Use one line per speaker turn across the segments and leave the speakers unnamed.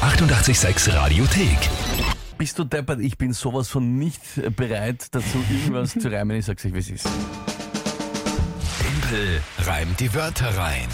886 Radiothek.
Bist du deppert? Ich bin sowas von nicht bereit dazu, irgendwas zu reimen. Ich sag's euch, wie es ist.
Tempel reimt die Wörter rein.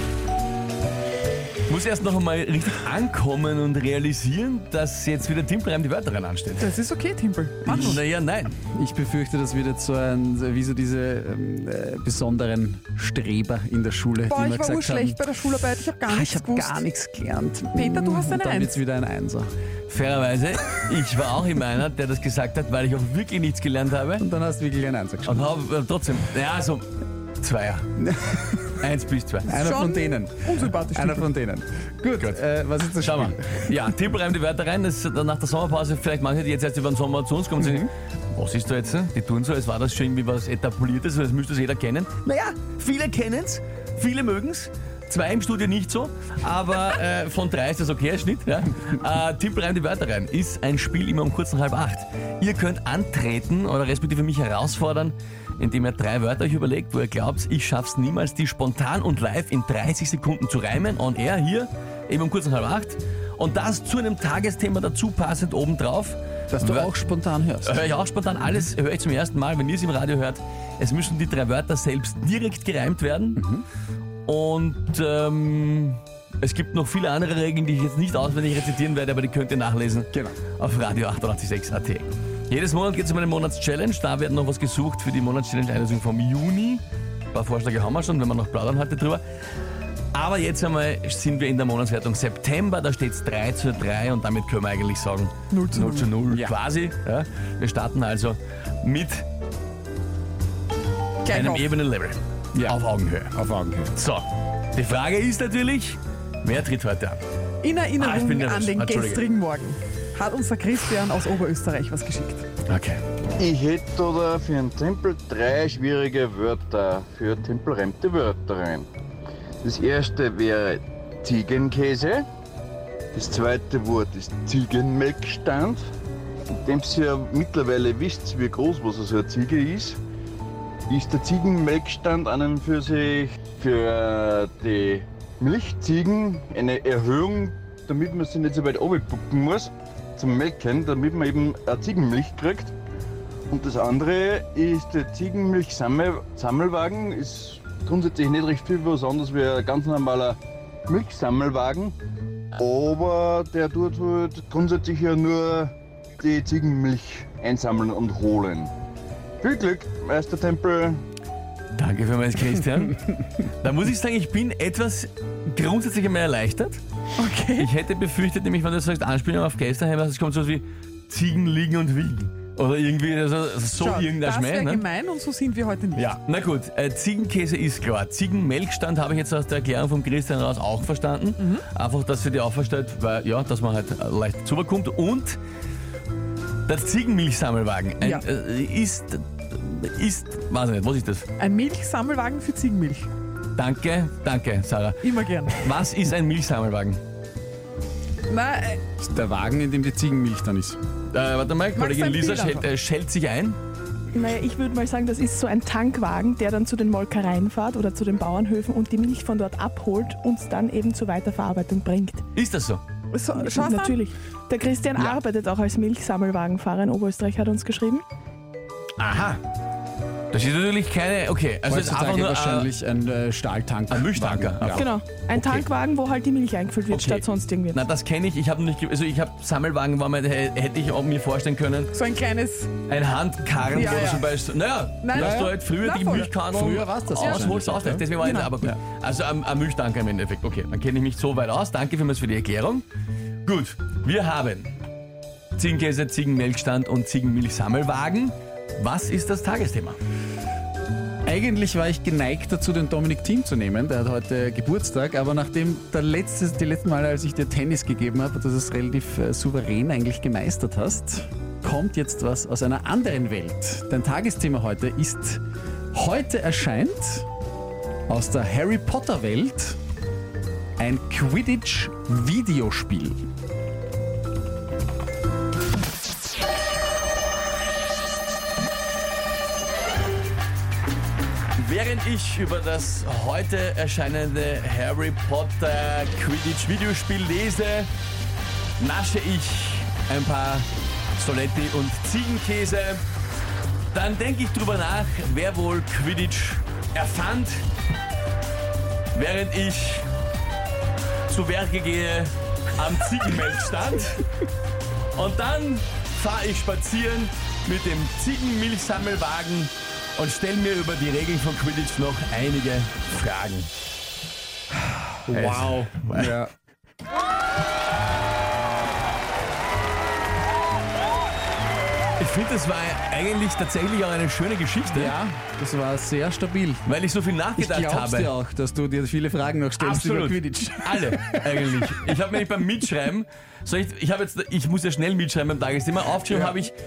Ich muss erst noch einmal richtig ankommen und realisieren, dass jetzt wieder Timpel reimt die Wörter rein ansteht.
Das ist okay, Timpel. Mach nur.
Naja, nein.
Ich befürchte, das wird jetzt so wie so diese besonderen Streber in der Schule,
Boah,
die
ich
mir
war
gesagt
schlecht bei
haben,
der Schularbeit. Ich habe gar nichts
ich habe
gewusst.
gar nichts gelernt.
Peter, du hast eine
Und dann
Eins.
wird's wieder ein Einser.
Fairerweise, ich war auch immer einer, der das gesagt hat, weil ich auch wirklich nichts gelernt habe.
Und dann hast du wirklich ein Einser geschrieben.
Und habe trotzdem, ja, so Zweier. 1 bis 2.
Einer
Schon
von denen.
unsympathisch.
Einer von denen. Gut, was ist das
Schau
Spiel?
mal. Ja, Timpel reimt die Wörter rein. Das ist nach der Sommerpause, vielleicht manche, die jetzt erst über den Sommer zu uns kommen, sagen, was ist da jetzt? Die tun so, als war das schon irgendwie was Etabliertes, als müsste es jeder kennen. Naja, viele kennen es, viele mögen es. 2 im Studio nicht so, aber von 3 ist das okay, als Schnitt. Ja? Timpel reimt die Wörter rein ist ein Spiel immer um kurz nach 7:30. Ihr könnt antreten oder respektive mich herausfordern, indem ihr 3 Wörter euch überlegt, wo ihr glaubt, ich schaff's niemals, die spontan und live in 30 Sekunden zu reimen, on air hier, eben um kurz nach 7:30. Und das zu einem Tagesthema dazu passend obendrauf.
Dass du auch spontan hörst.
Höre ich auch spontan alles, höre ich zum ersten Mal, wenn ihr es im Radio hört. Es müssen die 3 Wörter selbst direkt gereimt werden. Und es gibt noch viele andere Regeln, die ich jetzt nicht auswendig rezitieren werde, aber die könnt ihr nachlesen auf Radio 886.at. Jedes Monat geht es um eine Monatschallenge. Da wird noch was gesucht für die Monatschallenge-Einlösung vom Juni. Ein paar Vorschläge haben wir schon, wenn wir noch plaudern heute drüber. Aber jetzt einmal sind wir in der Monatswertung September, da steht es 3:3 und damit können wir eigentlich sagen 0:0 quasi. Ja. Wir starten also mit
Gleich
einem
auf.
ebenen Level.
Ja.
Auf Augenhöhe.
Auf Augenhöhe.
So, die Frage ist natürlich, wer tritt heute an?
In Erinnerung
ich bin nervös.
an den
Entschuldige.
gestrigen Morgen hat unser Christian aus Oberösterreich was geschickt.
Okay.
Ich hätte da für einen Tempel 3 schwierige Wörter für Tempel reimt die Wörter rein. Das erste wäre Ziegenkäse. Das zweite Wort ist Ziegenmelkstand. Nachdem ihr ja mittlerweile wisst, wie groß was so eine Ziege ist der Ziegenmelkstand an und für sich für die Milchziegen eine Erhöhung, damit man sie nicht so weit runterpucken muss zum Melken, damit man eben eine Ziegenmilch kriegt. Und das andere ist der Ziegenmilchsammelwagen. Ist grundsätzlich nicht recht viel was anderes wie ein ganz normaler Milchsammelwagen. Aber der tut halt grundsätzlich ja nur die Ziegenmilch einsammeln und holen. Viel Glück, Meister Tempel.
Danke vielmals, Christian. Da muss ich sagen, ich bin etwas grundsätzlich einmal erleichtert.
Okay.
Ich hätte befürchtet, nämlich wenn du sagst, Anspielung auf Geisterheim, es kommt sowas wie Ziegen liegen und wiegen. Oder irgendwie so
Schau,
irgendein
das
Schmäh.
wäre
Ne?
gemein und so sind wir heute nicht.
Ja, na gut, Ziegenkäse ist klar. Ziegenmelkstand habe ich jetzt aus der Erklärung von Christian raus auch verstanden. Einfach, dass sie dir auch versteht, weil, ja, dass man halt leicht zubekommt. Und der Ziegenmilchsammelwagen
Ja.
ist, weiß ich nicht, was ist das?
Ein Milchsammelwagen für Ziegenmilch.
Danke, Sarah.
Immer gern.
Was ist ein Milchsammelwagen?
Na,
Das ist der Wagen, in dem die Ziegenmilch dann ist.
Warte mal, Kollegin
ein
Lisa
Bild einfach?
schält sich ein.
Naja, ich würde mal sagen, das ist so ein Tankwagen, der dann zu den Molkereien fährt oder zu den Bauernhöfen und die Milch von dort abholt und dann eben zur Weiterverarbeitung bringt.
Ist das so?
so, schau an.
Natürlich. Der Christian arbeitet auch als Milchsammelwagenfahrer in Oberösterreich, hat uns geschrieben.
Aha. Das ist natürlich keine, okay, also es ist einfach
Heutzutage
nur
wahrscheinlich ein Stahltank.
ein Milchtanker.
Ja.
Genau. Ein Tankwagen, wo halt die Milch eingefüllt wird,
Okay.
statt sonst irgendwie.
Na, das kenne ich. Ich habe Sammelwagen, hätte ich auch mir vorstellen können.
So ein kleines.
Ein Handkarren,
Ja,
wo du
ja.
zum Beispiel, naja,
Nein,
dass
ja.
du halt früher die
voll.
Milchkanne
Früher war's das
ausholst,
wahrscheinlich,
auslässt.
ja.
Deswegen war ich
Genau.
nicht, aber gut.
Ja.
Also ein Milchtanker im Endeffekt. Okay, dann kenne ich mich so weit aus. Danke vielmals für die Erklärung. Gut, wir haben Ziegenkäse, Ziegenmelkstand und Ziegenmilchsammelwagen. Was ist das Tagesthema?
Eigentlich war ich geneigt dazu, den Dominik Thiem zu nehmen. Der hat heute Geburtstag, aber nachdem die letzten Male, als ich dir Tennis gegeben habe, dass es relativ souverän eigentlich gemeistert hast, kommt jetzt was aus einer anderen Welt. Dein Tagesthema heute ist, heute erscheint aus der Harry Potter Welt ein Quidditch-Videospiel.
Während ich über das heute erscheinende Harry Potter Quidditch Videospiel lese, nasche ich ein paar Soletti und Ziegenkäse. Dann denke ich drüber nach, wer wohl Quidditch erfand, während ich zu Werke gehe am Ziegenmelkstand. Und dann fahre ich spazieren mit dem Ziegenmilchsammelwagen und stelle mir über die Regeln von Quidditch noch einige Fragen.
Wow. Ja.
Ich finde, das war eigentlich tatsächlich auch eine schöne Geschichte,
Ja, das war sehr stabil.
weil ich so viel
Ich
nachgedacht
glaub's
habe.
dir auch, dass du dir viele Fragen noch stellst über
Absolut.
Quidditch.
Alle, eigentlich. Ich habe nämlich beim Mitschreiben, ich muss ja schnell mitschreiben beim Tagesthema, aufgeschrieben habe ich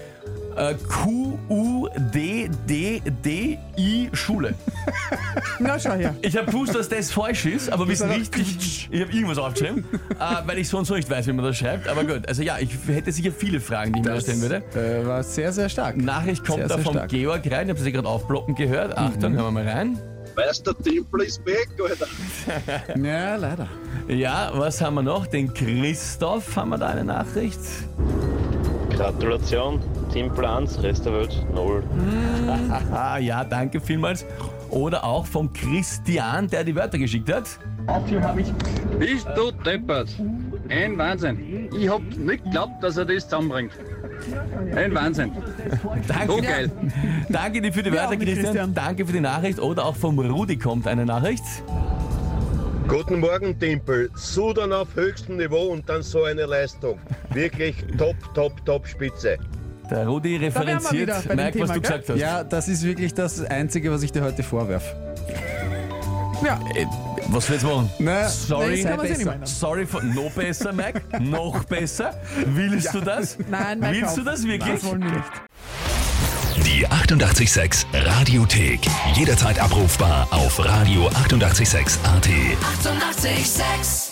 QUDDDI Schule.
Na, schau her.
Ich habe gewusst, dass das falsch ist, aber wie es
aber
richtig, ich habe irgendwas aufgeschrieben, weil ich so und so nicht weiß, wie man das schreibt. Aber gut, also ja, ich hätte sicher viele Fragen, die ich mir stellen würde.
War sehr, sehr stark.
Nachricht kommt
Sehr,
da
sehr
vom
stark.
Georg rein, ich habe sie gerade aufploppen gehört. Achtung, hören wir mal rein.
Weißt du, der Tempel ist weg, Alter.
Ja, leider.
Ja, was haben wir noch? Den Christoph haben wir da eine Nachricht.
Gratulation, Tempel 1, Rest der Welt 0.
Ah ja, danke vielmals. Oder auch vom Christian, der die Wörter geschickt hat.
Bist du deppert? Ein Wahnsinn. Ich hab nicht geglaubt, dass er das zusammenbringt. Ein Wahnsinn.
Danke,
So geil.
danke dir für die Wörter,
auch nicht,
Christian.
Christian.
Danke für die Nachricht. Oder auch vom Rudi kommt eine Nachricht.
Guten Morgen, Tempel. Sudern auf höchstem Niveau und dann so eine Leistung. Wirklich top, spitze.
Der Rudi
wären wir
referenziert,
wieder bei dem
Mike, was
Thema,
du
gell?
gesagt hast.
Ja, das ist wirklich das Einzige, was ich dir heute vorwerfe.
Ja,
Was willst du machen?
Na,
Sorry,
das kann man sich nicht meinen.
sorry, noch besser, Mike. Noch besser. Willst du das?
Nein, Mike,
Willst du
auf.
das wirklich?
Das wollen wir nicht.
Die 88,6 Radiothek. Jederzeit abrufbar auf radio886.at. 88,6.
Eighty-eight, sex.